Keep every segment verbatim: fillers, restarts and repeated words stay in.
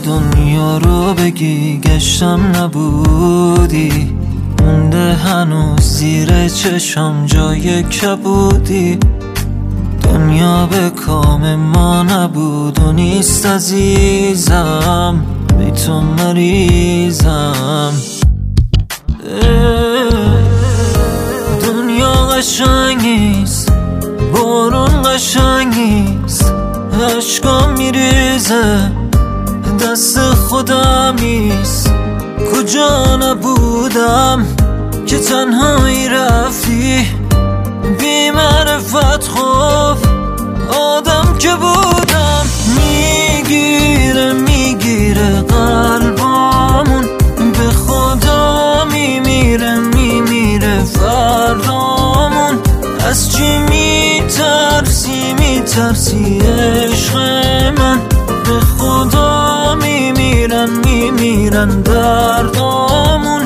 دنیا رو بگی گشتم نبودی، مونده هنوز زیر چشم جای کبودی. دنیا به کام ما نبود و نیست عزیزم، بی تو مریضم. دنیا قشنگ نیست، بارون قشنگ نیست، عشقام میریزه دست خودم نیست. کجا نبودم که تنهایی رفتی، بی معرفت خوف آدم که بودم. میگیره میگیره قلبامون، به خدا میمیره میمیره فردامون. از چی میترسی میترسی عشق من، به خدا میمیرن میمیرن دردامون.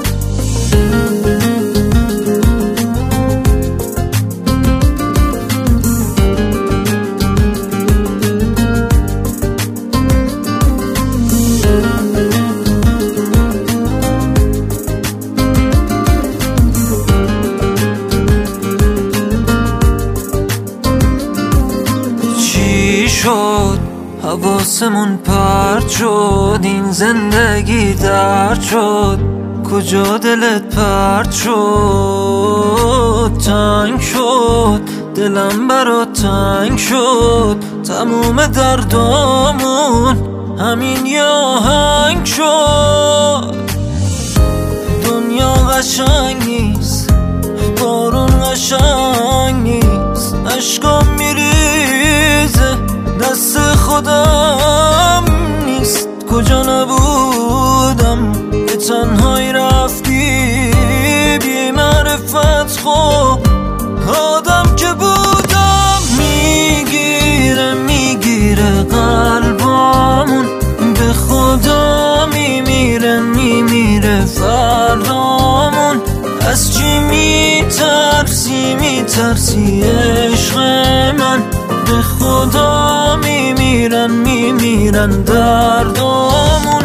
شد حواسمون پرت شد، این زندگی درد شد. کجا دلت پرت شد؟ تنگ شد دلم برات تنگ شد، تموم دردامون همین یه آهنگ شد. دنیا قشنگ نیست، بارون قشنگ نیست، عشقام میریزه دست خودم نیست. کجا نبودم که تنهایی رفتی، بی معرفت خوب آدم که بودم. میگیره میگیره قلبامون، به خدا میمیره میمیره فردامون. از چی میترسی میترسی عشق من، به خدا میمیرن میمیرن دردامون.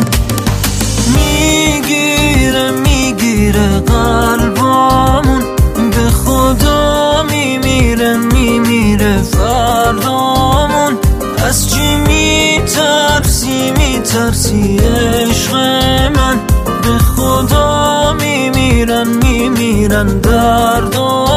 میگیره میگیره قلبامون، به خدا میمیره میمیره فردامون. از چی میترسی میترسی عشق من، به خدا میمیرن میمیرن دردامون.